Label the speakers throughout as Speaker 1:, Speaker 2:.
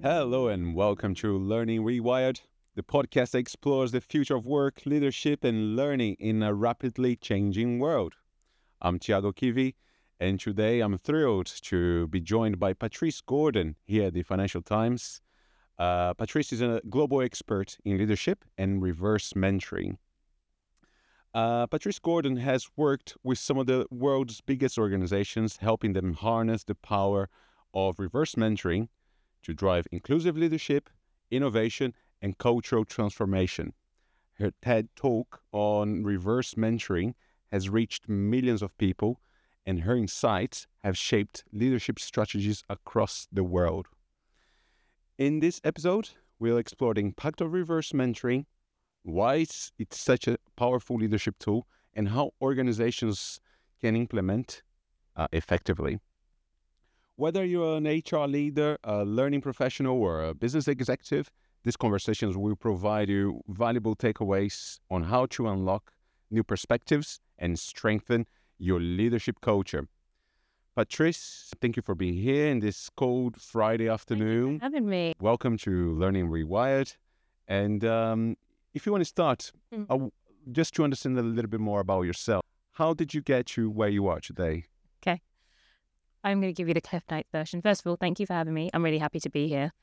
Speaker 1: Hello and welcome to Learning Rewired, the podcast that explores the future of work, leadership, and learning in a rapidly changing world. I'm Thiago Kivi, and today I'm thrilled to be joined by Patrice Gordon here at the Financial Times. Patrice is a global expert in leadership and reverse mentoring. Patrice Gordon has worked with some of the world's biggest organizations, helping them harness the power of reverse mentoring to drive inclusive leadership, innovation, and cultural transformation. Her TED Talk on reverse mentoring has reached millions of people, and her insights have shaped leadership strategies across the world. In this episode, we'll explore the impact of reverse mentoring, why it's such a powerful leadership tool, and how organizations can implement effectively. Whether you're an HR leader, a learning professional, or a business executive, these conversations will provide you valuable takeaways on how to unlock new perspectives and strengthen your leadership culture. Patrice, thank you for being here in this cold Friday afternoon.
Speaker 2: Thank you for having me.
Speaker 1: Welcome to Learning Rewired. And if you want to start, just to understand a little bit more about yourself, how did you get to where you are today?
Speaker 2: Okay. I'm going to give you the Cliff Notes version. First of all, thank you for having me. I'm really happy to be here.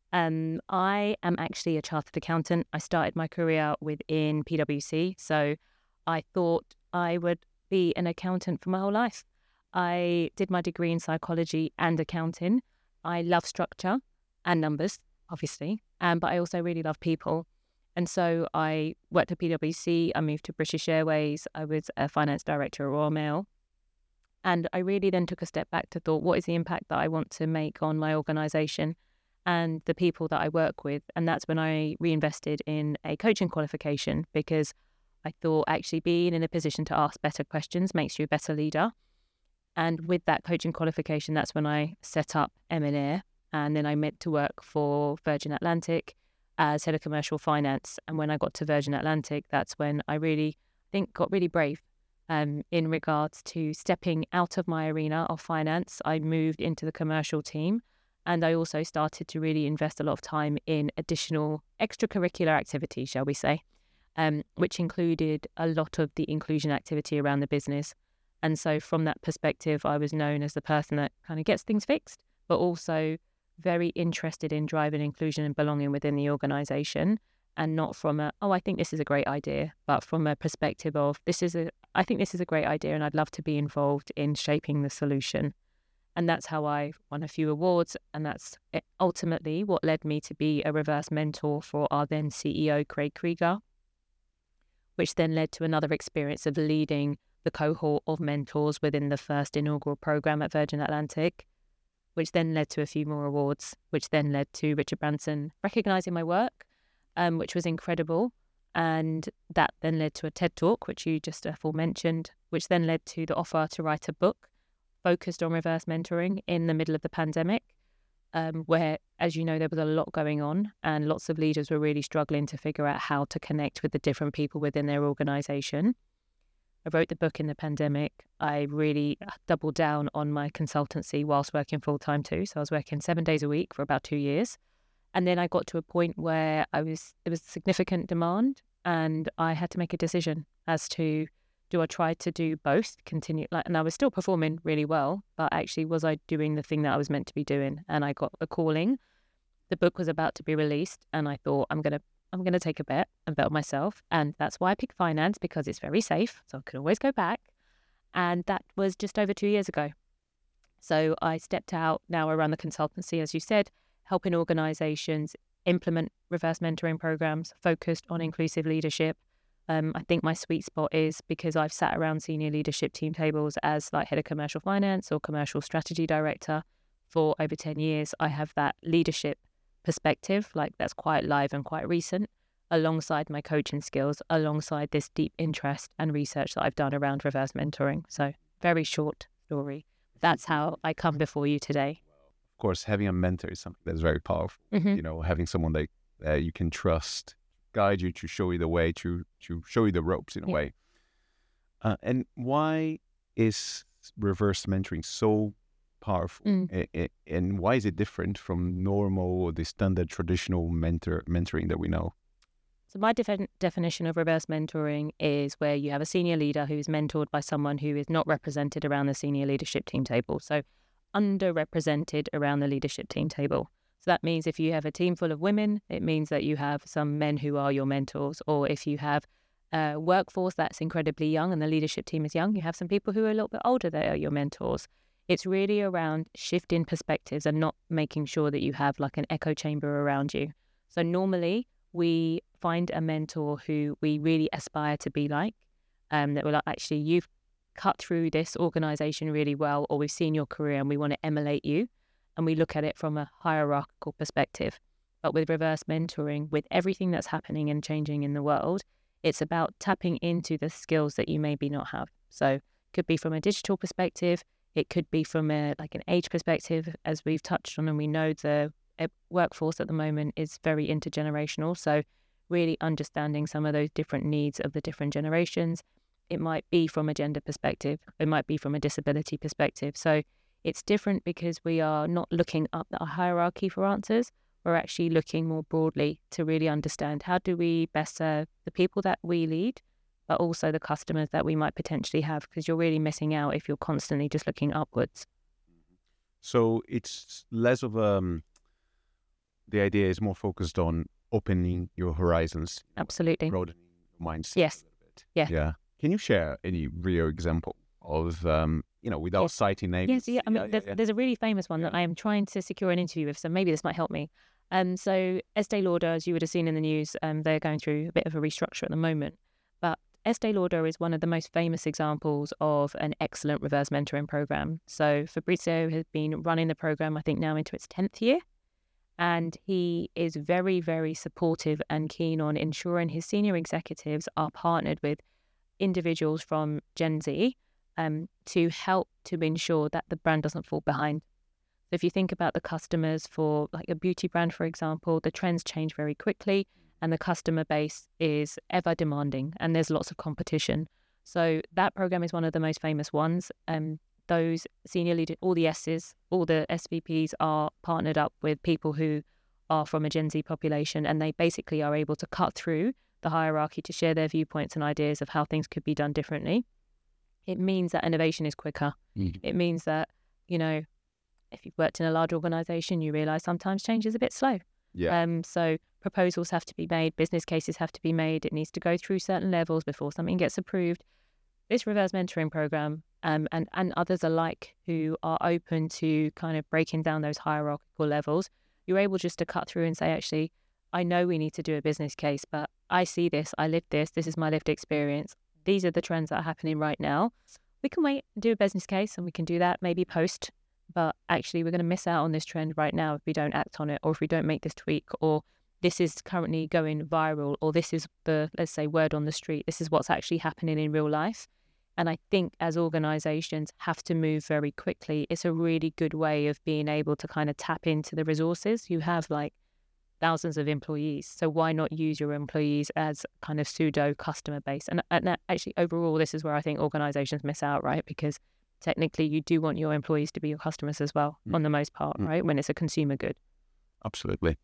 Speaker 2: I am actually a chartered accountant. I started my career within PwC, so I thought I would be an accountant for my whole life. I did my degree in psychology and accounting. I love structure and numbers, obviously, but I also really love people. And so I worked at PwC, I moved to British Airways, I was a finance director at Royal Mail. And I really then took a step back to thought, what is the impact that I want to make on my organisation and the people that I work with? And that's when I reinvested in a coaching qualification, because I thought actually being in a position to ask better questions makes you a better leader. And with that coaching qualification, that's when I set up M&A, and then I went to work for Virgin Atlantic as head of commercial finance. And when I got to Virgin Atlantic, that's when I really, got really brave. In regards to stepping out of my arena of finance, I moved into the commercial team, and I also started to really invest a lot of time in additional extracurricular activities, shall we say, which included a lot of the inclusion activity around the business. And so from that perspective, I was known as the person that kind of gets things fixed, but also very interested in driving inclusion and belonging within the organisation. And not from I think this is a great idea, but from a perspective of I think this is a great idea and I'd love to be involved in shaping the solution. And that's how I won a few awards. And that's ultimately what led me to be a reverse mentor for our then CEO, Craig Krieger, which then led to another experience of leading the cohort of mentors within the first inaugural program at Virgin Atlantic, which then led to a few more awards, which then led to Richard Branson recognising my work, which was incredible. And that then led to a TED Talk, which you just aforementioned, which then led to the offer to write a book focused on reverse mentoring in the middle of the pandemic, where, as you know, there was a lot going on and lots of leaders were really struggling to figure out how to connect with the different people within their organisation. I wrote the book in the pandemic. I really doubled down on my consultancy whilst working full-time too. So I was working 7 days a week for about 2 years. And then I got to a point where there was significant demand, and I had to make a decision as to, do I try to do both, and I was still performing really well, but actually was I doing the thing that I was meant to be doing? And I got a calling. The book was about to be released, and I thought, I'm gonna take a bet and bet on myself. And that's why I picked finance, because it's very safe, so I could always go back. And that was just over 2 years ago. So I stepped out. Now I run the consultancy, as you said, helping organizations implement reverse mentoring programs focused on inclusive leadership. I think my sweet spot is because I've sat around senior leadership team tables as like head of commercial finance or commercial strategy director for over 10 years. I have that leadership perspective, like that's quite live and quite recent, alongside my coaching skills, alongside this deep interest and research that I've done around reverse mentoring. So very short story. That's how I come before you today.
Speaker 1: Of course, having a mentor is something that's very powerful.
Speaker 2: Mm-hmm.
Speaker 1: Having someone that you can trust, guide you, to show you the way, to show you the ropes in a way. And why is reverse mentoring so powerful. And why is it different from normal or the standard traditional mentoring that we know?
Speaker 2: So my definition of reverse mentoring is where you have a senior leader who's mentored by someone who is not represented around the senior leadership team table. So underrepresented around the leadership team table. So that means if you have a team full of women, it means that you have some men who are your mentors. Or if you have a workforce that's incredibly young and the leadership team is young, you have some people who are a little bit older that are your mentors. It's really around shifting perspectives and not making sure that you have like an echo chamber around you. So normally we find a mentor who we really aspire to be like, that we're like, actually, you've cut through this organization really well, or we've seen your career and we want to emulate you. And we look at it from a hierarchical perspective. But with reverse mentoring, with everything that's happening and changing in the world, it's about tapping into the skills that you maybe not have. So it could be from a digital perspective, it could be from an age perspective, as we've touched on, and we know the workforce at the moment is very intergenerational. So really understanding some of those different needs of the different generations. It might be from a gender perspective. It might be from a disability perspective. So it's different because we are not looking up the hierarchy for answers. We're actually looking more broadly to really understand how do we best serve the people that we lead, but also the customers that we might potentially have, because you're really missing out if you're constantly just looking upwards.
Speaker 1: So it's less of the idea is more focused on opening your horizons.
Speaker 2: Absolutely.
Speaker 1: Broadening your mindset.
Speaker 2: Yes.
Speaker 1: A little bit.
Speaker 2: Yeah.
Speaker 1: Yeah. Can you share any real example of, without citing names?
Speaker 2: Yes. Yeah. I mean, there's a really famous one that I am trying to secure an interview with, so maybe this might help me. So Estee Lauder, as you would have seen in the news, they're going through a bit of a restructure at the moment. But Estee Lauder is one of the most famous examples of an excellent reverse mentoring program. So Fabrizio has been running the program, I think, now into its 10th year. And he is very, very supportive and keen on ensuring his senior executives are partnered with individuals from Gen Z to help to ensure that the brand doesn't fall behind. So if you think about the customers for like a beauty brand, for example, the trends change very quickly and the customer base is ever demanding and there's lots of competition. So that program is one of the most famous ones. Those senior leaders, all the S's, all the SVPs are partnered up with people who are from a Gen Z population, and they basically are able to cut through the hierarchy to share their viewpoints and ideas of how things could be done differently. It means that innovation is quicker. It means that, if you've worked in a large organization, you realize sometimes change is a bit slow.
Speaker 1: Yeah.
Speaker 2: So proposals have to be made, business cases have to be made. It needs to go through certain levels before something gets approved. This reverse mentoring program and others alike who are open to kind of breaking down those hierarchical levels, you're able just to cut through and say, actually, I know we need to do a business case, but I see this, I live this is my lived experience. These are the trends that are happening right now. We can wait and do a business case and we can do that maybe post, but actually we're going to miss out on this trend right now if we don't act on it, or if we don't make this tweak, or this is currently going viral, or this is the, let's say, word on the street. This is what's actually happening in real life. And I think as organizations have to move very quickly, it's a really good way of being able to kind of tap into the resources. You have like thousands of employees. So why not use your employees as kind of pseudo customer base? And actually overall, this is where I think organizations miss out, right? Because technically you do want your employees to be your customers as well, on the most part, right? When it's a consumer good.
Speaker 1: Absolutely.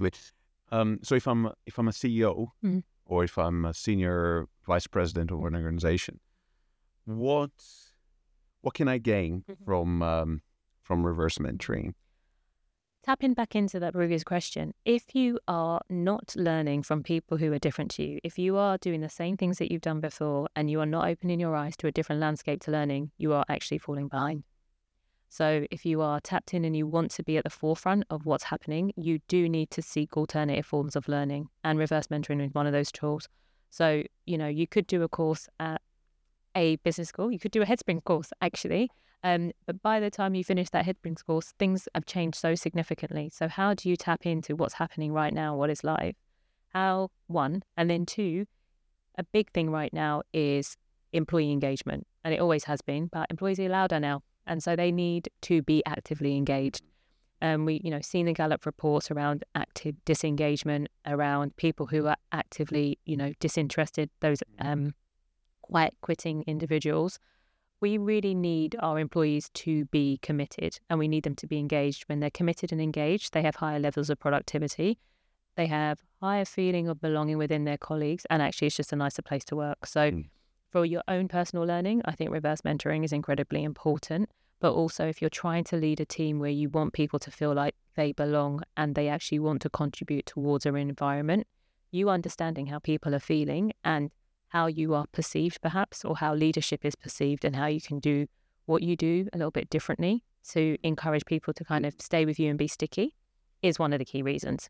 Speaker 1: So if I'm a CEO or if I'm a senior vice president of an organization, what can I gain from reverse mentoring?
Speaker 2: Tapping back into that previous question, if you are not learning from people who are different to you, if you are doing the same things that you've done before and you are not opening your eyes to a different landscape to learning, you are actually falling behind. So if you are tapped in and you want to be at the forefront of what's happening, you do need to seek alternative forms of learning, and reverse mentoring is one of those tools. So, you could do a course at a business school, you could do a Headspring course actually, but by the time you finish that Headspring course, things have changed so significantly. So how do you tap into what's happening right now, what is live? How, one, and then two, a big thing right now is employee engagement, and it always has been, but employees are louder now, and so they need to be actively engaged. We, seen the Gallup reports around active disengagement, around people who are actively, disinterested, those quiet quitting individuals. we really need our employees to be committed, and we need them to be engaged. When they're committed and engaged, they have higher levels of productivity. They have higher feeling of belonging within their colleagues, and actually it's just a nicer place to work. So for your own personal learning, I think reverse mentoring is incredibly important. But also if you're trying to lead a team where you want people to feel like they belong and they actually want to contribute towards an environment, you understanding how people are feeling and how you are perceived perhaps, or how leadership is perceived, and how you can do what you do a little bit differently to encourage people to kind of stay with you and be sticky is one of the key reasons.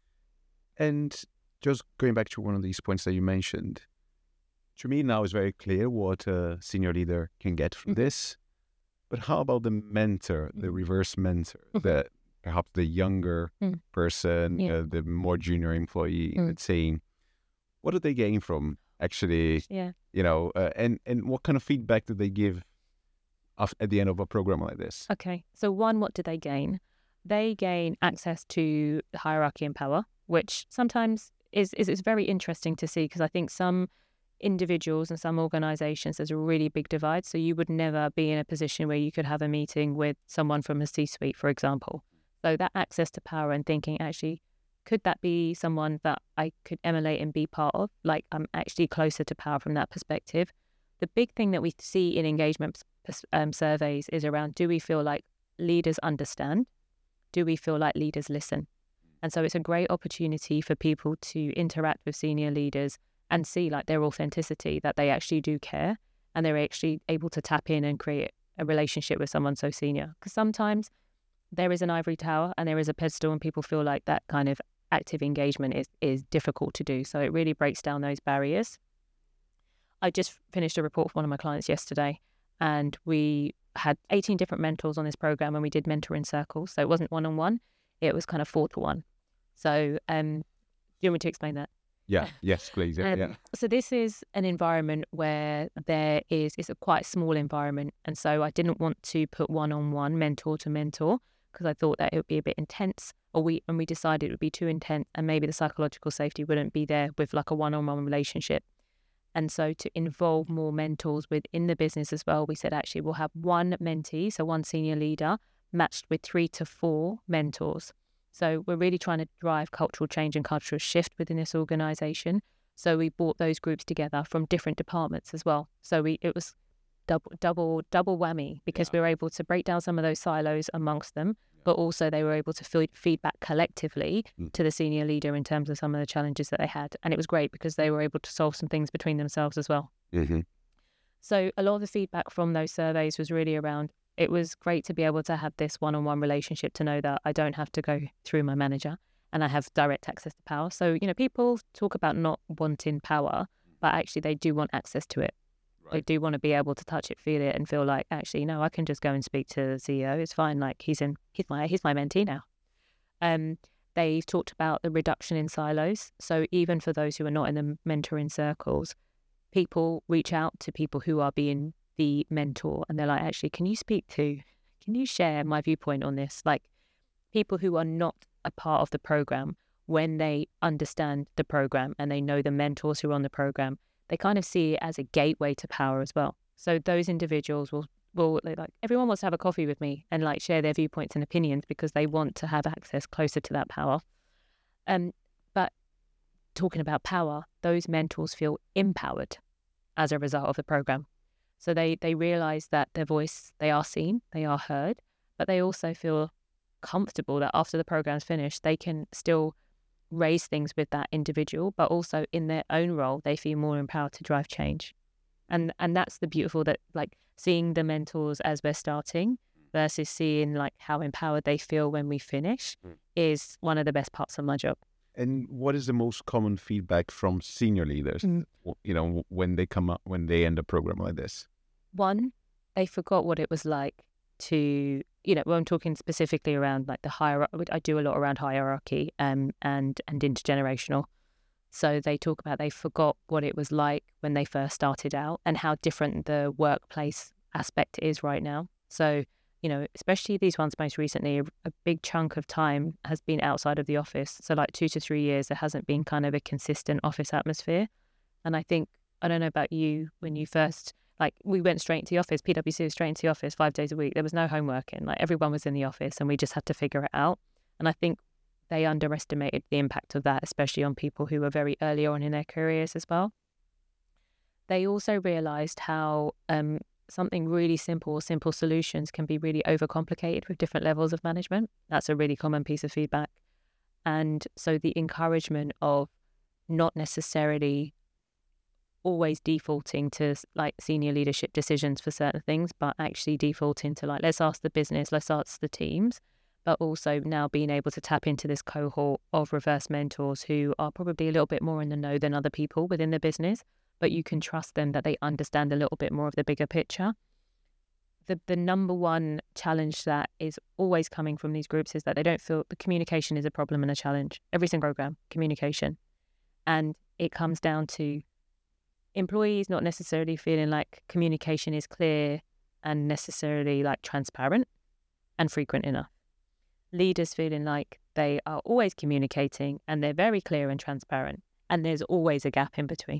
Speaker 1: And just going back to one of these points that you mentioned, to me now it's very clear what a senior leader can get from this. But how about the mentor, the reverse mentor, that perhaps the younger person, the more junior employee in the team, what do they gain from actually, and what kind of feedback do they give at the end of a program like this?
Speaker 2: Okay, so one, what do they gain? They gain access to hierarchy and power, which sometimes is very interesting to see, because I think some individuals and some organizations, there's a really big divide. So you would never be in a position where you could have a meeting with someone from a C-suite, for example. So that access to power and thinking, actually, could that be someone that I could emulate and be part of? Like, I'm actually closer to power from that perspective. The big thing that we see in engagement surveys is around, do we feel like leaders understand? Do we feel like leaders listen? And so it's a great opportunity for people to interact with senior leaders and see like their authenticity, that they actually do care and they're actually able to tap in and create a relationship with someone so senior. Because sometimes there is an ivory tower and there is a pedestal, and people feel like that kind of active engagement is difficult to do. So it really breaks down those barriers. I just finished a report for one of my clients yesterday, and we had 18 different mentors on this program, and we did mentor in circles. So it wasn't one-on-one, it was kind of 4-to-1. So do you want me to explain that?
Speaker 1: Yeah, yes, please. Yeah.
Speaker 2: So this is an environment where it's a quite small environment. And so I didn't want to put one-on-one mentor to mentor, because I thought that it would be a bit intense, we decided it would be too intense, and maybe the psychological safety wouldn't be there with like a one-on-one relationship. And so to involve more mentors within the business as well, we said actually we'll have one mentee, so one senior leader, matched with 3 to 4 mentors. So we're really trying to drive cultural change and cultural shift within this organization. So we brought those groups together from different departments as well. So it was double whammy, because we were able to break down some of those silos amongst them, but also they were able to feedback collectively to the senior leader in terms of some of the challenges that they had. And it was great because they were able to solve some things between themselves as well. So a lot of the feedback from those surveys was really around, it was great to be able to have this one-on-one relationship, to know that I don't have to go through my manager and I have direct access to power. So, people talk about not wanting power, but actually they do want access to it. Right. They do want to be able to touch it, feel it, and feel like, actually, no, I can just go and speak to the CEO. It's fine. Like he's my mentee now. They've talked about the reduction in silos. So even for those who are not in the mentoring circles, people reach out to people who are being the mentor, and they're like, actually, can you share my viewpoint on this? Like, people who are not a part of the program, when they understand the program and they know the mentors who are on the program, they kind of see it as a gateway to power as well. So those individuals will like, everyone wants to have a coffee with me and like share their viewpoints and opinions, because they want to have access closer to that power. But talking about power, those mentors feel empowered as a result of the program. So they realize that their voice, they are seen, they are heard, but they also feel comfortable that after the program's finished, they can still raise things with that individual, but also in their own role, they feel more empowered to drive change. And that's the beautiful, that like seeing the mentors as we're starting versus seeing like how empowered they feel when we finish is one of the best parts of my job.
Speaker 1: And what is the most common feedback from senior leaders, when they end a program like this?
Speaker 2: One, they forgot what it was like to, when I'm talking specifically around like the hierarchy, I do a lot around hierarchy and intergenerational. So they talk about they forgot what it was like when they first started out and how different the workplace aspect is right now. So, especially these ones most recently, a big chunk of time has been outside of the office. So like 2 to 3 years, there hasn't been kind of a consistent office atmosphere. And I think, I don't know about you, when you first like we went straight into the office. PwC was straight into the office 5 days a week. There was no homework in. Like everyone was in the office, and we just had to figure it out. And I think they underestimated the impact of that, especially on people who were very early on in their careers as well. They also realized how something really simple solutions can be really overcomplicated with different levels of management. That's a really common piece of feedback. And so the encouragement of not necessarily always defaulting to like senior leadership decisions for certain things, but actually defaulting to like, let's ask the business, let's ask the teams, but also now being able to tap into this cohort of reverse mentors who are probably a little bit more in the know than other people within the business, but you can trust them that they understand a little bit more of the bigger picture. The number one challenge that is always coming from these groups is that they don't feel the communication is a problem and a challenge. Every single program, communication. And it comes down to employees not necessarily feeling like communication is clear and necessarily like transparent and frequent enough. Leaders feeling like they are always communicating and they're very clear and transparent, and there's always a gap in between.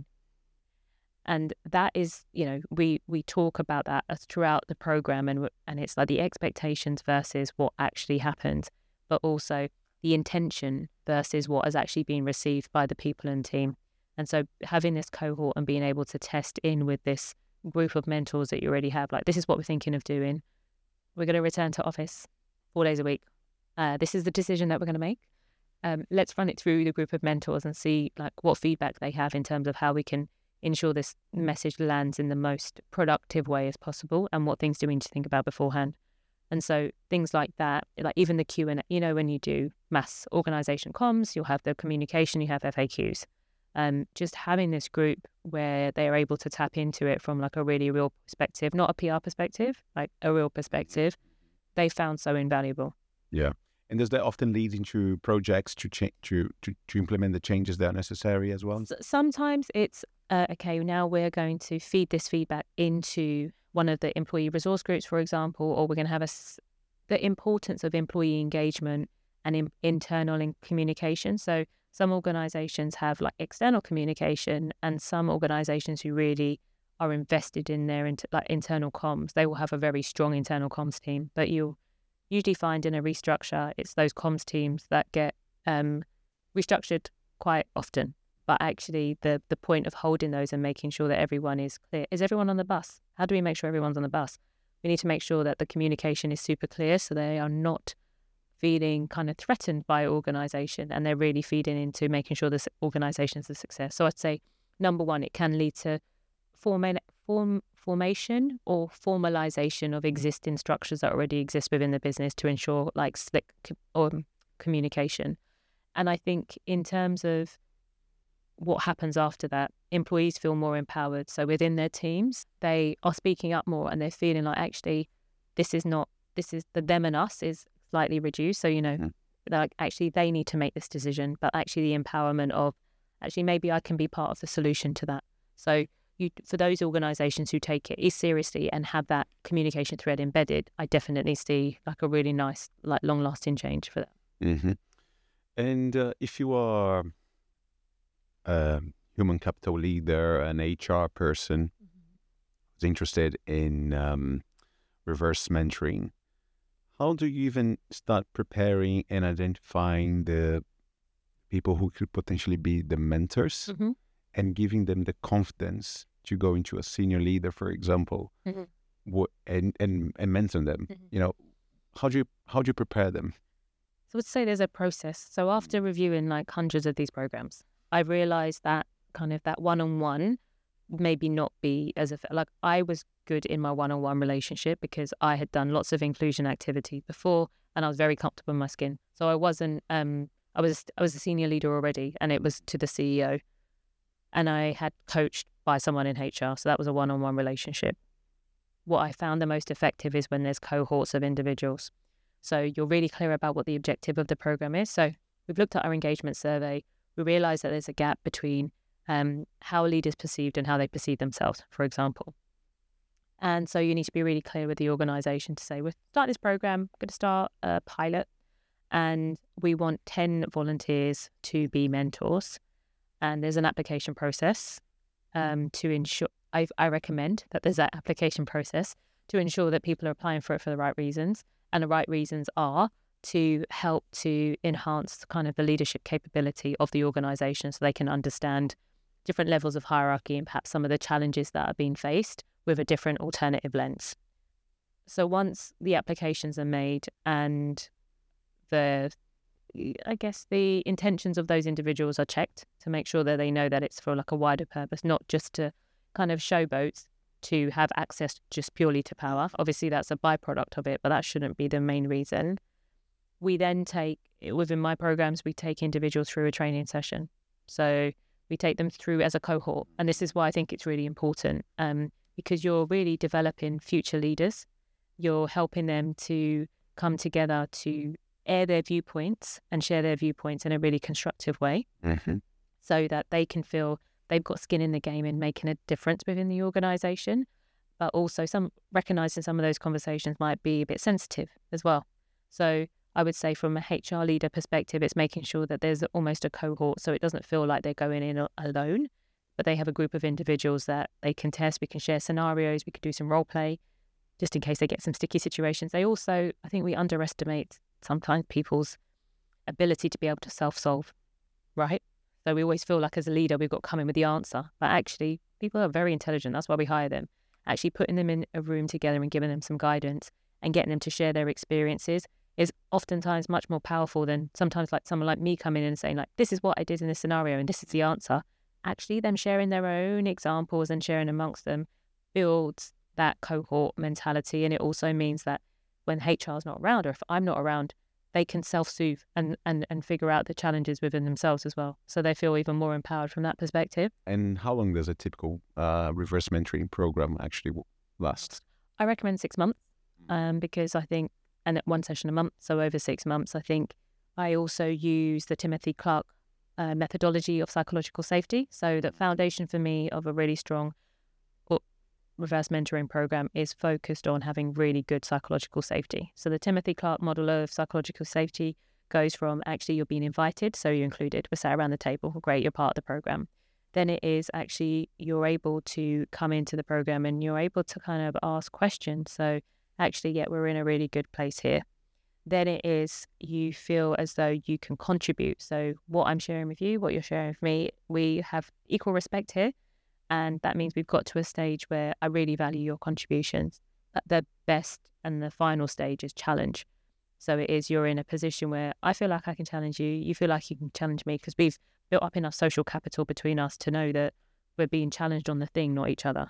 Speaker 2: And that is, we talk about that throughout the program, and it's like the expectations versus what actually happened, but also the intention versus what has actually been received by the people in the team. And so having this cohort and being able to test in with this group of mentors that you already have, like, this is what we're thinking of doing. We're going to return to office 4 days a week. This is the decision that we're going to make. Let's run it through the group of mentors and see like what feedback they have in terms of how we can ensure this message lands in the most productive way as possible, and what things do we need to think about beforehand. And so things like that, like even the Q&A, when you do mass organization comms, you'll have the communication, you have FAQs. Just having this group where they are able to tap into it from like a really real perspective, not a PR perspective, like a real perspective, they found so invaluable.
Speaker 1: Yeah. And does that often lead into projects to implement the changes that are necessary as well?
Speaker 2: Sometimes it's, okay, now we're going to feed this feedback into one of the employee resource groups, for example, or we're going to have the importance of employee engagement and internal communication. So some organizations have like external communication, and some organizations who really are invested in their internal comms, they will have a very strong internal comms team. But you'll usually find in a restructure, it's those comms teams that get restructured quite often. But actually the point of holding those and making sure that everyone is clear. Is everyone on the bus? How do we make sure everyone's on the bus? We need to make sure that the communication is super clear so they are not feeling kind of threatened by organization, and they're really feeding into making sure this organization is a success. So I'd say, number one, it can lead to formation or formalization of existing structures that already exist within the business to ensure like slick communication. And I think in terms of what happens after that, employees feel more empowered. So within their teams, they are speaking up more, and they're feeling like, actually, this is the them and us is slightly reduced. So, like actually they need to make this decision, but actually the empowerment of actually maybe I can be part of the solution to that. So for those organizations who take it seriously and have that communication thread embedded, I definitely see like a really nice, like long lasting change for that.
Speaker 1: Mm-hmm. And if you are a human capital leader, an HR person who's interested in reverse mentoring, how do you even start preparing and identifying the people who could potentially be the mentors and giving them the confidence to go into a senior leader, for example, and mentor them? How do you prepare them?
Speaker 2: So I would say there's a process. So after reviewing like hundreds of these programs, I realized that kind of that one-on-one maybe not be as like I was good in my one-on-one relationship because I had done lots of inclusion activity before and I was very comfortable in my skin. So I wasn't I was a senior leader already, and it was to the CEO, and I had coached by someone in HR, so that was a one-on-one relationship. What I found the most effective is when there's cohorts of individuals. So you're really clear about what the objective of the program is. So we've looked at our engagement survey. We realized that there's a gap between how leaders perceived and how they perceive themselves, for example. And so you need to be really clear with the organization to say, we're starting this program, we're going to start a pilot, and we want 10 volunteers to be mentors. And there's an application process to ensure, I recommend that there's that application process to ensure that people are applying for it for the right reasons. And the right reasons are to help to enhance kind of the leadership capability of the organization so they can understand different levels of hierarchy and perhaps some of the challenges that are being faced with a different alternative lens. So once the applications are made and the intentions of those individuals are checked to make sure that they know that it's for like a wider purpose, not just to kind of showboat to have access just purely to power. Obviously, that's a byproduct of it, but that shouldn't be the main reason. We then within my programs, we take individuals through a training session. So we take them through as a cohort. And this is why I think it's really important, because you're really developing future leaders. You're helping them to come together to air their viewpoints and share their viewpoints in a really constructive way, so that they can feel they've got skin in the game in making a difference within the organization. But also recognizing some of those conversations might be a bit sensitive as well. So I would say from a HR leader perspective, it's making sure that there's almost a cohort so it doesn't feel like they're going in alone, but they have a group of individuals that they can test. We can share scenarios, we could do some role play just in case they get some sticky situations. I think we underestimate sometimes people's ability to be able to self-solve, right? So we always feel like as a leader, we've got to come in with the answer. But actually, people are very intelligent. That's why we hire them. Actually putting them in a room together and giving them some guidance and getting them to share their experiences is oftentimes much more powerful than sometimes like someone like me coming in and saying like, this is what I did in this scenario and this is the answer. Actually, them sharing their own examples and sharing amongst them builds that cohort mentality. And it also means that when HR is not around, or if I'm not around, they can self-soothe and figure out the challenges within themselves as well. So they feel even more empowered from that perspective.
Speaker 1: And how long does a typical reverse mentoring program actually last?
Speaker 2: I recommend 6 months because I think, and at one session a month, so over 6 months, I think. I also use the Timothy Clark methodology of psychological safety. So the foundation for me of a really strong reverse mentoring program is focused on having really good psychological safety. So the Timothy Clark model of psychological safety goes from actually you're being invited, so you're included, we're sat around the table, great, you're part of the program. Then it is actually you're able to come into the program and you're able to kind of ask questions. So actually, yeah, we're in a really good place here. Then it is you feel as though you can contribute. So what I'm sharing with you, what you're sharing with me, we have equal respect here. And that means we've got to a stage where I really value your contributions. But the best and the final stage is challenge. So it is you're in a position where I feel like I can challenge you. You feel like you can challenge me because we've built up enough social capital between us to know that we're being challenged on the thing, not each other.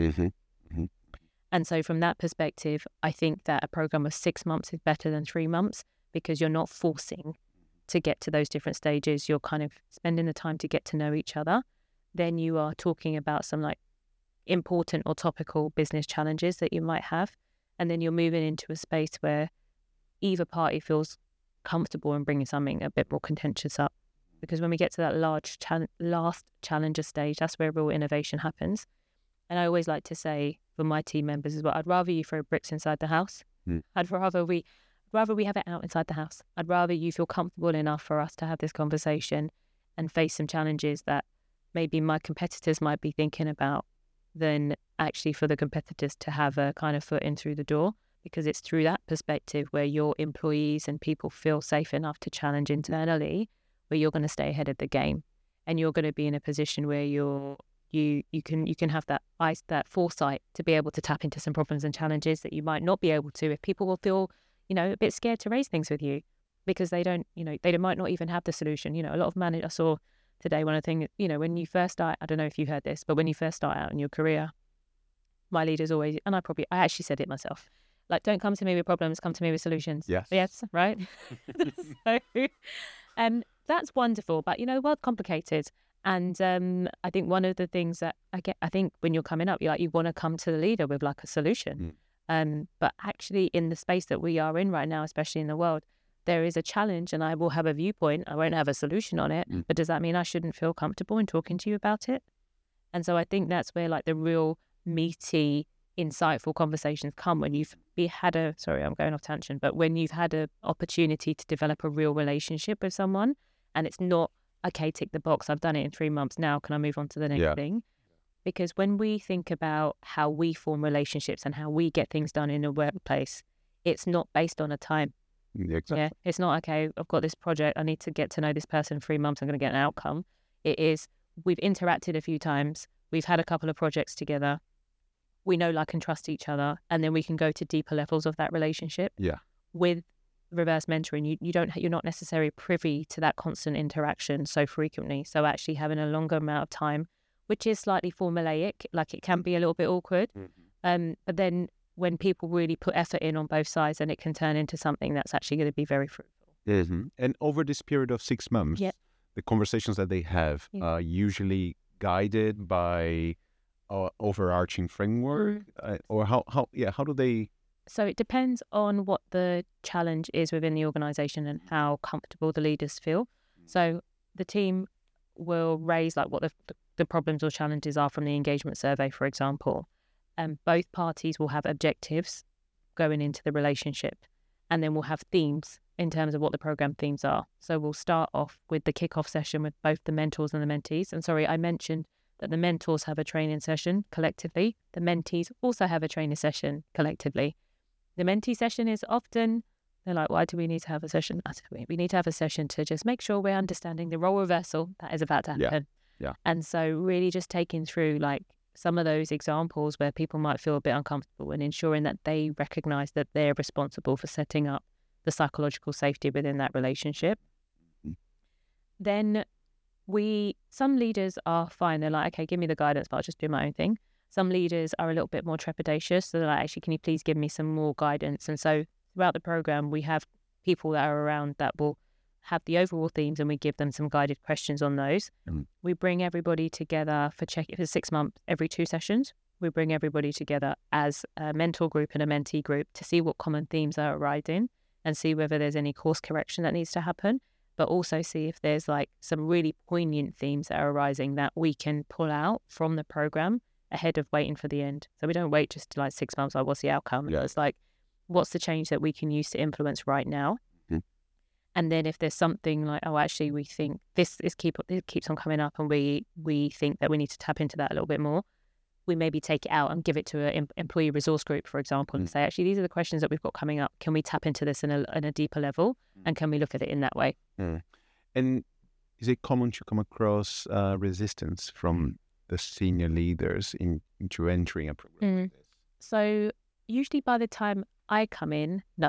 Speaker 2: And so from that perspective, I think that a program of 6 months is better than 3 months because you're not forcing to get to those different stages. You're kind of spending the time to get to know each other. Then you are talking about some like important or topical business challenges that you might have. And then you're moving into a space where either party feels comfortable in bringing something a bit more contentious up. Because when we get to that last challenger stage, that's where real innovation happens. And I always like to say for my team members as well, I'd rather you throw bricks inside the house. I'd rather we have it out inside the house. I'd rather you feel comfortable enough for us to have this conversation and face some challenges that maybe my competitors might be thinking about than actually for the competitors to have a kind of foot in through the door, because it's through that perspective where your employees and people feel safe enough to challenge internally, where you're going to stay ahead of the game and you're going to be in a position where you can have that foresight to be able to tap into some problems and challenges that you might not be able to if people will feel, a bit scared to raise things with you because they don't, they might not even have the solution. A lot of managers, I saw today, one of the things, when you first start, I don't know if you heard this, but when you first start out in your career, my leaders always, and I actually said it myself, like, don't come to me with problems, come to me with solutions. Yes, right? So, that's wonderful, but world's complicated. And I think one of the things that I think when you're coming up, you want to come to the leader with like a solution. But actually in the space that we are in right now, especially in the world, there is a challenge and I will have a viewpoint. I won't have a solution on it, but does that mean I shouldn't feel comfortable in talking to you about it? And so I think that's where like the real meaty, insightful conversations come when I'm going off tangent, but when you've had an opportunity to develop a real relationship with someone and it's not, okay, tick the box, I've done it in 3 months, now can I move on to the next thing? because when we think about how we form relationships and how we get things done in a workplace, it's not based on a time.
Speaker 1: Exactly.
Speaker 2: Yeah, it's not, okay, I've got this project, I need to get to know this person 3 months, I'm going to get an outcome. It is, we've interacted a few times, we've had a couple of projects together, we know, like, and trust each other, and then we can go to deeper levels of that relationship.
Speaker 1: Yeah.
Speaker 2: With reverse mentoring, you're not necessarily privy to that constant interaction so frequently. So actually having a longer amount of time, which is slightly formulaic, like it can be a little bit awkward. But then when people really put effort in on both sides, then it can turn into something that's actually going to be very fruitful.
Speaker 1: And over this period of 6 months, the conversations that they have are usually guided by overarching framework, or how do they?
Speaker 2: So it depends on what the challenge is within the organization and how comfortable the leaders feel. So the team will raise, like, what the problems or challenges are from the engagement survey, for example. And both parties will have objectives going into the relationship, and then we'll have themes in terms of what the program themes are. So we'll start off with the kickoff session with both the mentors and the mentees. And sorry, I mentioned that the mentors have a training session collectively. The mentees also have a training session collectively. The mentee session is often, they're like, why do we need to have a session? I said, we need to have a session to just make sure we're understanding the role reversal that is about to happen.
Speaker 1: Yeah.
Speaker 2: And so really just taking through, like, some of those examples where people might feel a bit uncomfortable, and ensuring that they recognize that they're responsible for setting up the psychological safety within that relationship. Then some leaders are fine. They're like, okay, give me the guidance, but I'll just do my own thing. Some leaders are a little bit more trepidatious. So they're like, actually, can you please give me some more guidance? And so throughout the program, we have people that are around that will have the overall themes, and we give them some guided questions on those. We bring everybody together for 6 months, every 2 sessions. We bring everybody together as a mentor group and a mentee group to see what common themes are arising and see whether there's any course correction that needs to happen, but also see if there's, like, some really poignant themes that are arising that we can pull out from the program ahead of waiting for the end. So we don't wait just to, like, 6 months, like, what's the outcome?
Speaker 1: Yeah.
Speaker 2: It's like, what's the change that we can use to influence right now? And then if there's something like, oh, actually, we think this keeps on coming up, and we think that we need to tap into that a little bit more, we maybe take it out and give it to an employee resource group, for example, and say, actually, these are the questions that we've got coming up. Can we tap into this in a deeper level? And can we look at it in that way?
Speaker 1: And is it common to come across resistance from the senior leaders into entering a program like this?
Speaker 2: So usually by the time I come in, no.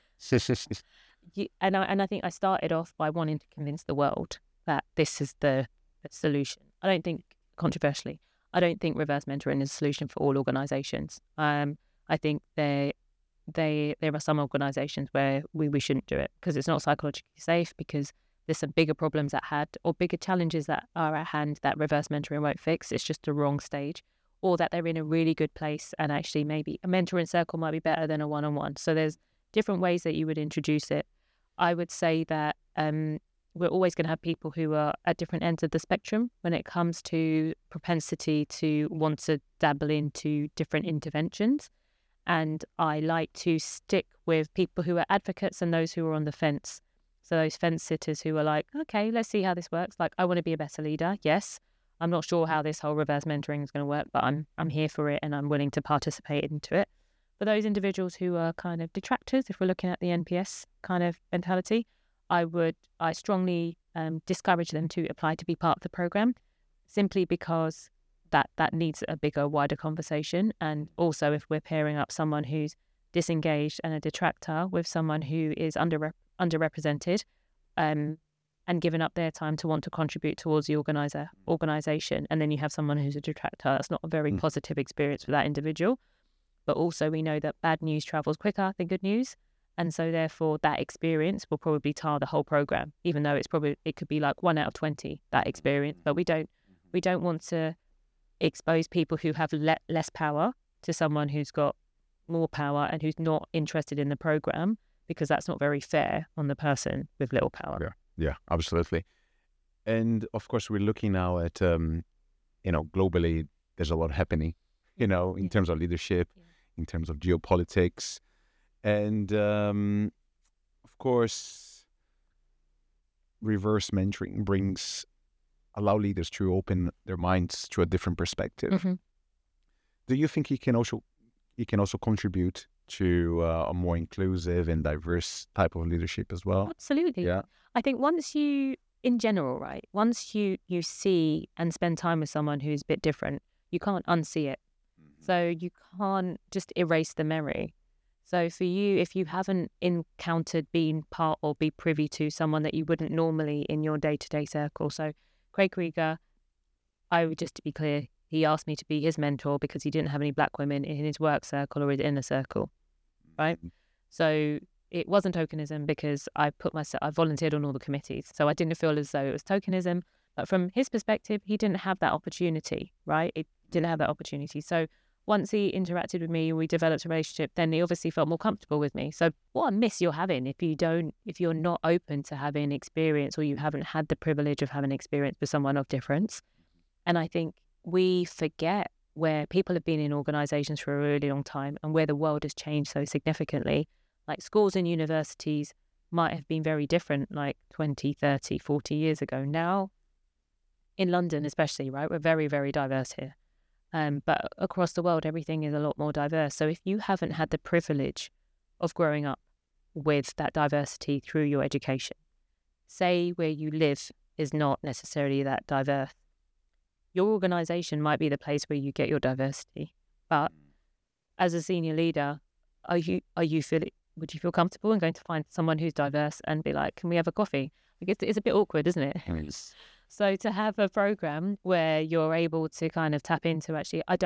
Speaker 2: And I think I started off by wanting to convince the world that this is the solution. I don't think, controversially, I don't think reverse mentoring is a solution for all organisations. I think there are some organisations where we shouldn't do it because it's not psychologically safe, because there's some bigger problems at hand or bigger challenges that are at hand that reverse mentoring won't fix. It's just the wrong stage, or that they're in a really good place and actually maybe a mentoring circle might be better than a one-on-one. So there's different ways that you would introduce it. I would say that we're always going to have people who are at different ends of the spectrum when it comes to propensity to want to dabble into different interventions. And I like to stick with people who are advocates and those who are on the fence. So those fence sitters who are like, okay, let's see how this works. Like, I want to be a better leader. Yes, I'm not sure how this whole reverse mentoring is going to work, but I'm here for it and I'm willing to participate into it. For those individuals who are kind of detractors, if we're looking at the NPS kind of mentality, I strongly discourage them to apply to be part of the program, simply because that needs a bigger, wider conversation. And also, if we're pairing up someone who's disengaged and a detractor with someone who is underrepresented and given up their time to want to contribute towards the organisation, and then you have someone who's a detractor, that's not a very positive experience for that individual. But also we know that bad news travels quicker than good news. And so therefore that experience will probably tar the whole program, even though it could be like 1 out of 20, that experience. But we don't want to expose people who have less power to someone who's got more power and who's not interested in the program, because that's not very fair on the person with little power.
Speaker 1: Yeah, absolutely. And of course, we're looking now at, globally, there's a lot happening, in terms of leadership, in terms of geopolitics. And of course, reverse mentoring brings allow leaders to open their minds to a different perspective.
Speaker 2: Mm-hmm.
Speaker 1: Do you think it can also contribute to a more inclusive and diverse type of leadership as well?
Speaker 2: Absolutely.
Speaker 1: Yeah.
Speaker 2: I think once you, in general, right, once you see and spend time with someone who's a bit different, you can't unsee it. So you can't just erase the memory. So for you, if you haven't encountered, been part or be privy to someone that you wouldn't normally in your day-to-day circle. So Craig Krieger, I would, just to be clear, he asked me to be his mentor because he didn't have any black women in his work circle or his inner circle, right? So it wasn't tokenism because I volunteered on all the committees. So I didn't feel as though it was tokenism. But from his perspective, he didn't have that opportunity, right? It didn't have that opportunity. So once he interacted with me and we developed a relationship, then he obviously felt more comfortable with me. So what a miss you're having if you're not open to having experience, or you haven't had the privilege of having experience with someone of difference. And I think we forget where people have been in organizations for a really long time and where the world has changed so significantly. Like schools and universities might have been very different like 20, 30, 40 years ago. Now, in London especially, right, we're very, very diverse here. But across the world, everything is a lot more diverse. So if you haven't had the privilege of growing up with that diversity through your education, say where you live is not necessarily that diverse, your organization might be the place where you get your diversity. But as a senior leader, would you feel comfortable in going to find someone who's diverse and be like, can we have a coffee? Like it's a bit awkward, isn't it? So to have a program where you're able to kind of tap into, actually, I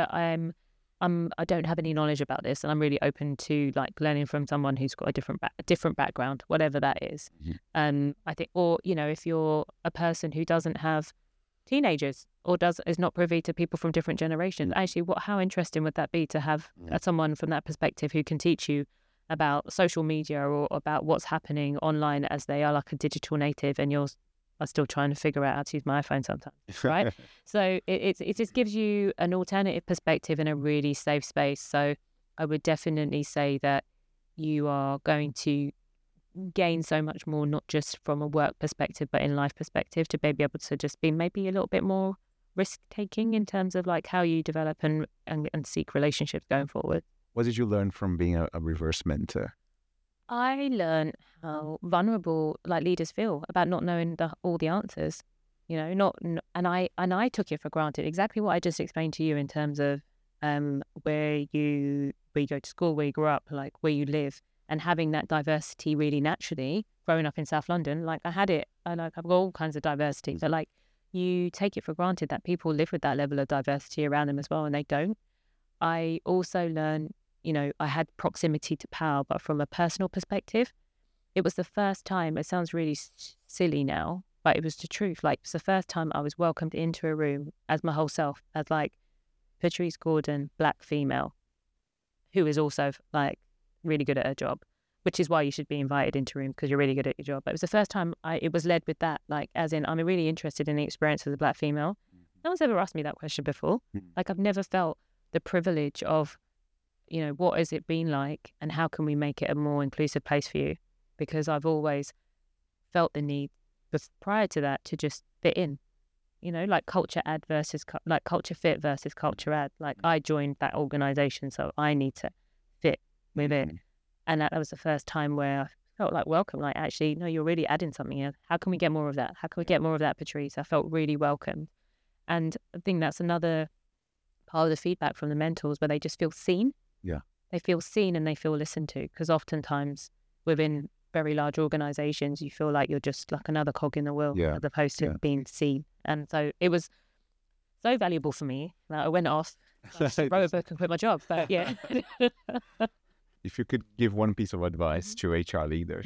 Speaker 2: don't have any knowledge about this, and I'm really open to like learning from someone who's got a different background, whatever that is. I think, or if you're a person who doesn't have teenagers or is not privy to people from different generations, actually, how interesting would that be to have someone from that perspective who can teach you about social media or about what's happening online, as they are like a digital native and you're still trying to figure out how to use my iPhone sometimes, right? So it just gives you an alternative perspective in a really safe space. So I would definitely say that you are going to gain so much more, not just from a work perspective, but in life perspective, to be able to just be maybe a little bit more risk-taking in terms of like how you develop and seek relationships going forward.
Speaker 1: What did you learn from being a reverse mentor?
Speaker 2: I learned how vulnerable like leaders feel about not knowing all the answers, and I took it for granted. Exactly what I just explained to you in terms of where you go to school, where you grew up, like where you live, and having that diversity really naturally. Growing up in South London, like I had it, I've got all kinds of diversity, but like you take it for granted that people live with that level of diversity around them as well, and they don't. I also learned, I had proximity to power, but from a personal perspective, it was the first time, it sounds really silly now, but it was the truth. Like, it's the first time I was welcomed into a room as my whole self, as like Patrice Gordon, black female, who is also like really good at her job, which is why you should be invited into a room, because you're really good at your job. But it was the first time it was led with that, like, as in, I'm really interested in the experience as a black female. No one's ever asked me that question before. Like, I've never felt the privilege of, what has it been like and how can we make it a more inclusive place for you? Because I've always felt the need prior to that to just fit in, like culture fit versus culture add. Like, I joined that organization, so I need to fit with it. And that was the first time where I felt like welcome, like, actually, no, you're really adding something here. How can we get more of that? How can we get more of that, Patrice? I felt really welcomed. And I think that's another part of the feedback from the mentors, where they just feel seen.
Speaker 1: Yeah.
Speaker 2: They feel seen and they feel listened to, because oftentimes within very large organizations, you feel like you're just like another cog in the wheel, as opposed to being seen. And so it was so valuable for me that I went off, wrote a book and quit my job. But yeah.
Speaker 1: If you could give one piece of advice to HR leaders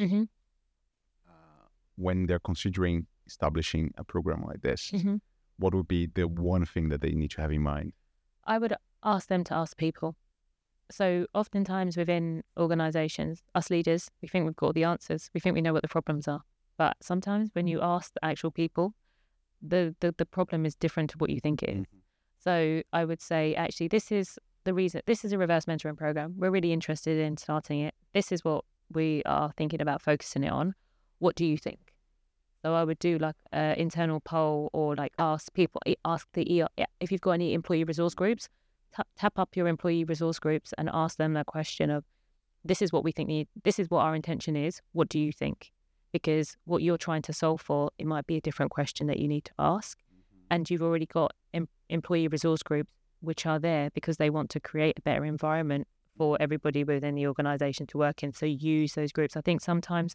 Speaker 1: when they're considering establishing a program like this, what would be the one thing that they need to have in mind?
Speaker 2: I would ask them to ask people. So oftentimes within organizations, us leaders, we think we've got all the answers. We think we know what the problems are. But sometimes when you ask the actual people, the problem is different to what you think it is. So I would say, actually, this is the reason. This is a reverse mentoring program. We're really interested in starting it. This is what we are thinking about focusing it on. What do you think? So I would do like an internal poll, or like if you've got any employee resource groups, tap up your employee resource groups and ask them the question of, this is what we think this is what our intention is. What do you think? Because what you're trying to solve for, it might be a different question that you need to ask. And you've already got employee resource groups which are there because they want to create a better environment for everybody within the organization to work in. So use those groups. I think sometimes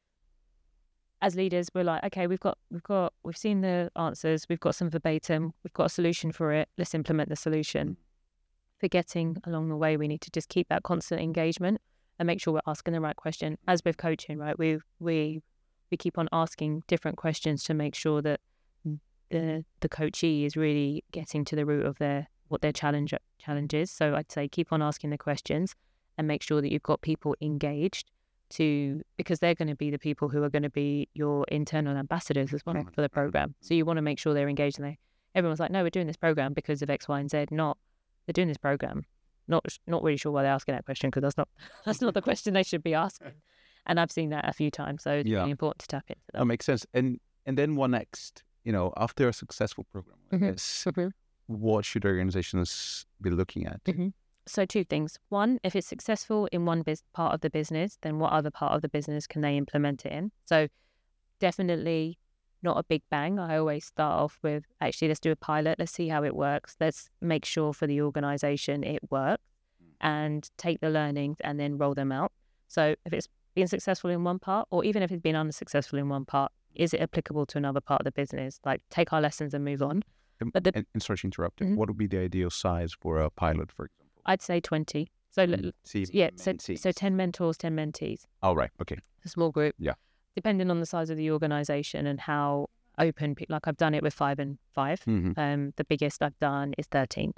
Speaker 2: as leaders, we're like, okay, we've seen the answers, we've got some verbatim, we've got a solution for it, let's implement the solution. Forgetting along the way, we need to just keep that constant engagement and make sure we're asking the right question. As with coaching, right, we keep on asking different questions to make sure that the coachee is really getting to the root of what their challenge is. So I'd say keep on asking the questions and make sure that you've got people engaged, because they're going to be the people who are going to be your internal ambassadors as well for the program. So you want to make sure they're engaged, and everyone's like, no, we're doing this program because of X, Y, and Z. Not they're doing this program. Not really sure why they're asking that question, because that's not the question they should be asking. And I've seen that a few times, so it's really important to tap into that.
Speaker 1: That makes sense. And then what next? After a successful program like this, what should organizations be looking at?
Speaker 2: So 2 things. One, if it's successful in one part of the business, then what other part of the business can they implement it in? So definitely not a big bang. I always start off with, actually, let's do a pilot. Let's see how it works. Let's make sure for the organization it works, and take the learnings and then roll them out. So if it's been successful in one part, or even if it's been unsuccessful in one part, is it applicable to another part of the business? Like, take our lessons and move on.
Speaker 1: And sorry to interrupt, what would be the ideal size for a pilot, for example?
Speaker 2: I'd say 20. So so 10 mentors, 10 mentees.
Speaker 1: Oh, right. Okay.
Speaker 2: A small group.
Speaker 1: Yeah.
Speaker 2: Depending on the size of the organization and how open, like I've done it with 5 and 5. The biggest I've done is 13.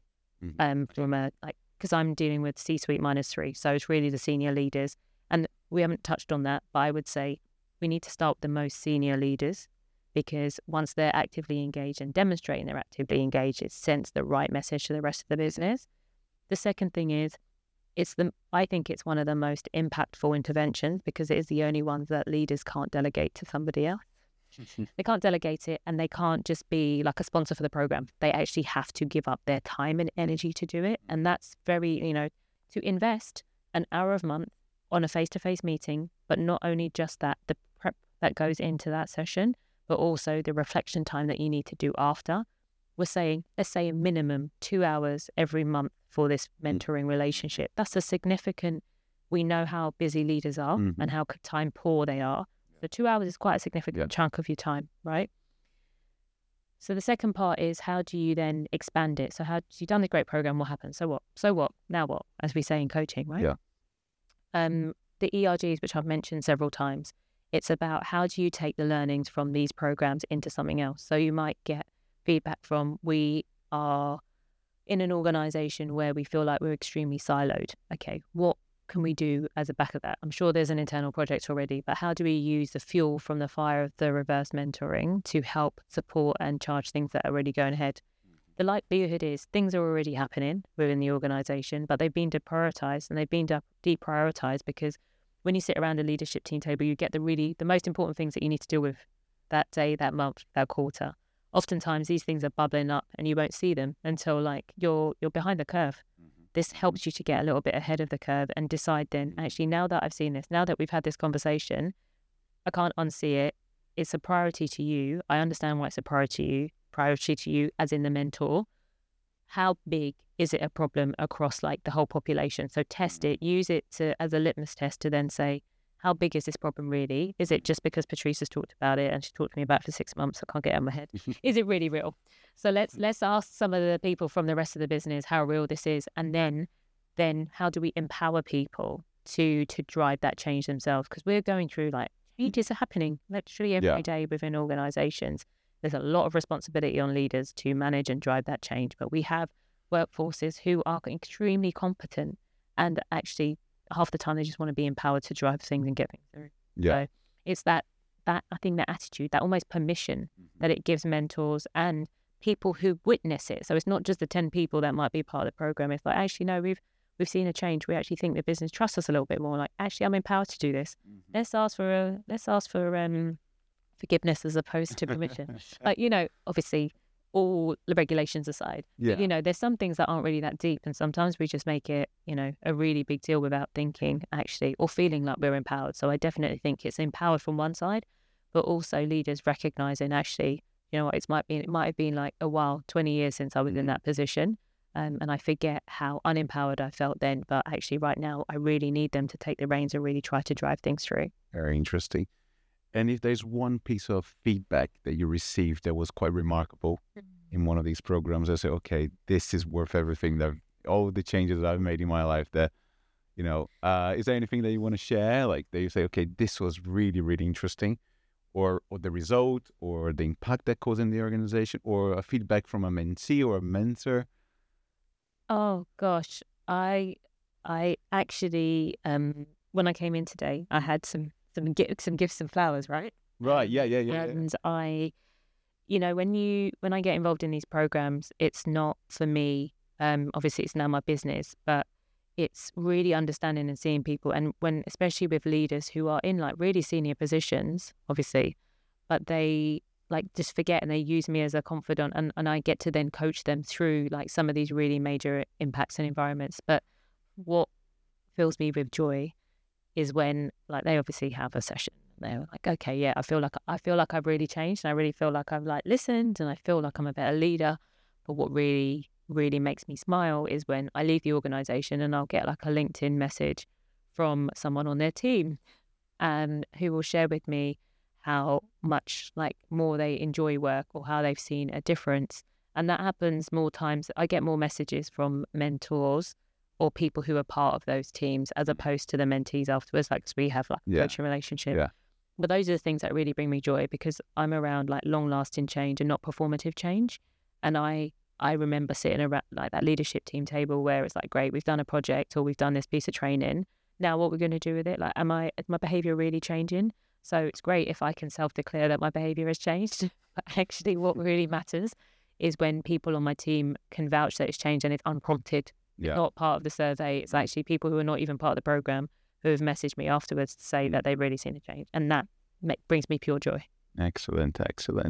Speaker 2: Because I'm dealing with C-suite -3. So it's really the senior leaders. And we haven't touched on that, but I would say we need to start with the most senior leaders, because once they're actively engaged and demonstrating they're actively engaged, it sends the right message to the rest of the business. The second thing is, I think it's one of the most impactful interventions, because it is the only one that leaders can't delegate to somebody else. They can't delegate it, and they can't just be like a sponsor for the program. They actually have to give up their time and energy to do it. And that's very, to invest an hour a month on a face-to-face meeting, but not only just that, the prep that goes into that session, but also the reflection time that you need to do after. We're saying, let's say a minimum 2 hours every month for this mentoring relationship. That's a significant, we know how busy leaders are and how time poor they are. So 2 hours is quite a significant chunk of your time, right? So the second part is, how do you then expand it? So you've done the great program, what happens? So what? So what? Now what? As we say in coaching, right?
Speaker 1: Yeah.
Speaker 2: The ERGs, which I've mentioned several times, it's about how do you take the learnings from these programs into something else. So you might get feedback from, we are in an organization where we feel like we're extremely siloed. Okay, what can we do as a back of that? I'm sure there's an internal project already, but how do we use the fuel from the fire of the reverse mentoring to help support and charge things that are already going ahead? The likelihood is things are already happening within the organization, but they've been deprioritized, and they've been deprioritized because when you sit around a leadership team table, you get the most important things that you need to deal with that day, that month, that quarter. Oftentimes these things are bubbling up and you won't see them until you're behind the curve. This helps you to get a little bit ahead of the curve and decide then, actually, now that I've seen this, now that we've had this conversation, I can't unsee it. It's a priority to you. I understand why it's a priority to you as in the mentor. How big is it a problem across the whole population? So test it, use it as a litmus test to then say, how big is this problem really? Is it just because Patrice has talked about it and she talked to me about it for 6 months? I can't get it out of my head. Is it really real? So let's ask some of the people from the rest of the business how real this is, and then how do we empower people to drive that change themselves? Because we're going through changes are happening literally every day within organizations. There's a lot of responsibility on leaders to manage and drive that change, but we have workforces who are extremely competent, and actually half the time they just want to be empowered to drive things and get things through. So it's that I think that attitude, that almost permission that it gives mentors and people who witness it. So it's not just the 10 people that might be part of the program. It's actually, no, we've seen a change. We actually think the business trusts us a little bit more. Actually, I'm empowered to do this. Let's ask for forgiveness as opposed to permission. Like, obviously all the regulations aside, but, there's some things that aren't really that deep. And sometimes we just make it, a really big deal without thinking actually, or feeling like we're empowered. So I definitely think it's empowered from one side, but also leaders recognizing actually, what, it might have been like a while, 20 years since I was in that position. And I forget how unempowered I felt then, but actually right now I really need them to take the reins and really try to drive things through.
Speaker 1: Very interesting. And if there's one piece of feedback that you received that was quite remarkable in one of these programs, I say, okay, this is worth everything, that all the changes that I've made in my life, that, is there anything that you want to share? Like that you say, okay, this was really, really interesting, or the result, or the impact that caused in the organization, or a feedback from a mentee or a mentor?
Speaker 2: Oh gosh, I actually, when I came in today, I had some gifts and flowers, right?
Speaker 1: Right. Yeah.
Speaker 2: And I, when I get involved in these programs, it's not for me. Obviously, it's now my business, but it's really understanding and seeing people, and especially with leaders who are in like really senior positions, obviously, but they like just forget and they use me as a confidant, and I get to then coach them through like some of these really major impacts and environments. But what fills me with joy is when like they obviously have a session. They're like, okay, yeah, I feel like I've really changed, and I really feel like I've like listened, and I feel like I'm a better leader. But what really, really makes me smile is when I leave the organization and I'll get like a LinkedIn message from someone on their team, who will share with me how much like more they enjoy work or how they've seen a difference. And that happens more times. I get more messages from mentors or people who are part of those teams as opposed to the mentees afterwards, like, 'cause we have like a coaching relationship.
Speaker 1: Yeah.
Speaker 2: But those are the things that really bring me joy, because I'm around like long lasting change and not performative change. And I remember sitting around like that leadership team table where it's like, great, we've done a project or we've done this piece of training. Now what we're going to do with it? Like, is my behavior really changing? So it's great if I can self-declare that my behavior has changed. But actually what really matters is when people on my team can vouch that it's changed and it's unprompted.
Speaker 1: Yeah.
Speaker 2: It's not part of the survey. It's actually people who are not even part of the program who have messaged me afterwards to say that they've really seen a change. And that brings me pure joy.
Speaker 1: Excellent.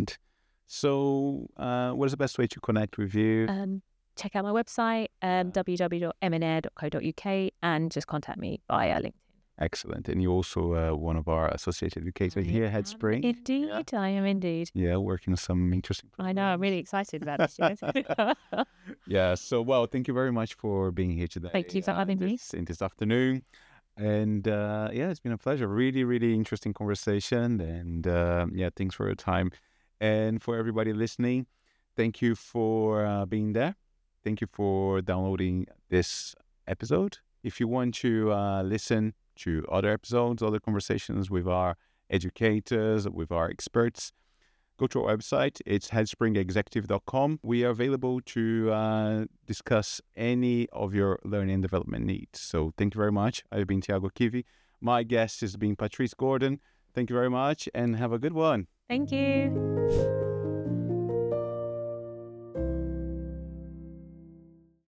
Speaker 1: So what is the best way to connect with you?
Speaker 2: Check out my website, www.mnair.co.uk, and just contact me via LinkedIn.
Speaker 1: Excellent. And you're also one of our associate educators here at Headspring.
Speaker 2: Indeed, I am indeed.
Speaker 1: Yeah, working on some interesting programs.
Speaker 2: I know, I'm really excited about this.
Speaker 1: Yeah, so, well, thank you very much for being here today.
Speaker 2: Thank you for having me.
Speaker 1: This afternoon. And it's been a pleasure. Really, really interesting conversation. And thanks for your time. And for everybody listening, thank you for being there. Thank you for downloading this episode. If you want to listen to other episodes, other conversations with our educators, with our experts, go to our website. It's headspringexecutive.com. We are available to discuss any of your learning and development needs. So thank you very much. I've been Tiago Kivi. My guest has been Patrice Gordon. Thank you very much and have a good one.
Speaker 2: Thank you.